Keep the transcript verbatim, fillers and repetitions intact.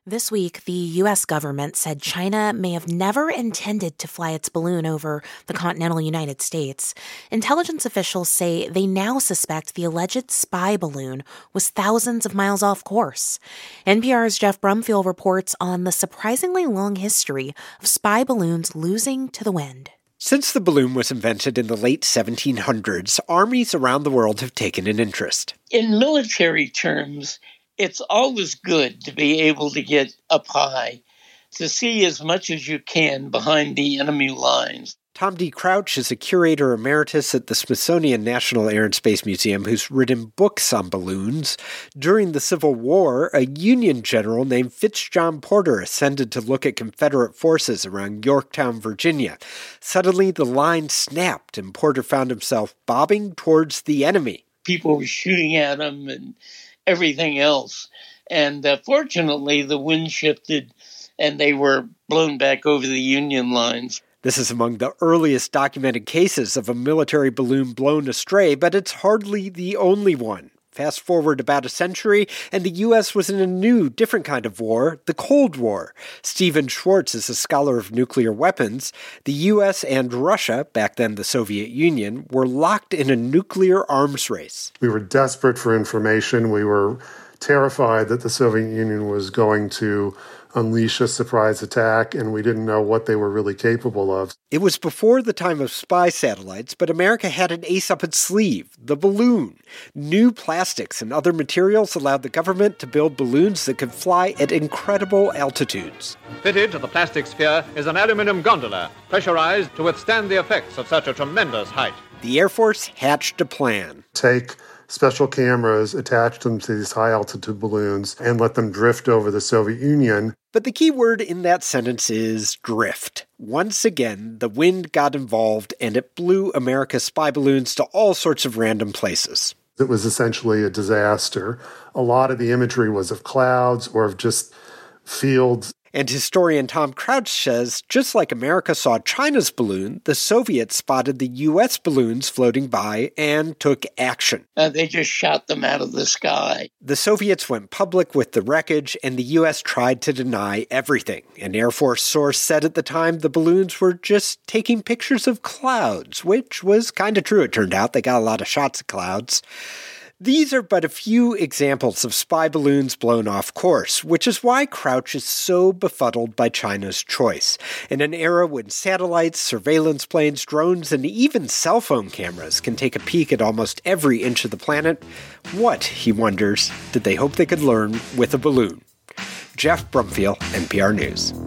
This week, the U S government said China may have never intended to fly its balloon over the continental United States. Intelligence officials say they now suspect the alleged spy balloon was thousands of miles off course. N P R's Jeff Brumfiel reports on the surprisingly long history of spy balloons losing to the wind. Since the balloon was invented in the late seventeen hundreds, armies around the world have taken an interest. In military terms, it's always good to be able to get up high, to see as much as you can behind the enemy lines. Tom D. Crouch is a curator emeritus at the Smithsonian National Air and Space Museum who's written books on balloons. During the Civil War, a Union general named Fitzjohn Porter ascended to look at Confederate forces around Yorktown, Virginia. Suddenly, the line snapped, and Porter found himself bobbing towards the enemy. People were shooting at him and everything else. And uh, fortunately, the wind shifted and they were blown back over the Union lines. This is among the earliest documented cases of a military balloon blown astray, but it's hardly the only one. Fast forward about a century, and the U S was in a new, different kind of war, the Cold War. Stephen Schwartz is a scholar of nuclear weapons. The U S and Russia, back then the Soviet Union, were locked in a nuclear arms race. We were desperate for information. We were terrified that the Soviet Union was going to unleash a surprise attack, and we didn't know what they were really capable of. It was before the time of spy satellites, but America had an ace up its sleeve, the balloon. New plastics and other materials allowed the government to build balloons that could fly at incredible altitudes. Fitted to the plastic sphere is an aluminum gondola, pressurized to withstand the effects of such a tremendous height. The Air Force hatched a plan. Take special cameras, attach them to these high-altitude balloons, and let them drift over the Soviet Union. But the key word in that sentence is drift. Once again, the wind got involved, and it blew America's spy balloons to all sorts of random places. It was essentially a disaster. A lot of the imagery was of clouds or of just fields. And historian Tom Crouch says, just like America saw China's balloon, the Soviets spotted the U S balloons floating by and took action. Uh, they just shot them out of the sky. The Soviets went public with the wreckage, and the U S tried to deny everything. An Air Force source said at the time the balloons were just taking pictures of clouds, which was kind of true, it turned out. They got a lot of shots of clouds. These are but a few examples of spy balloons blown off course, which is why Crouch is so befuddled by China's choice. In an era when satellites, surveillance planes, drones, and even cell phone cameras can take a peek at almost every inch of the planet, what, he wonders, did they hope they could learn with a balloon? Jeff Brumfiel, N P R News.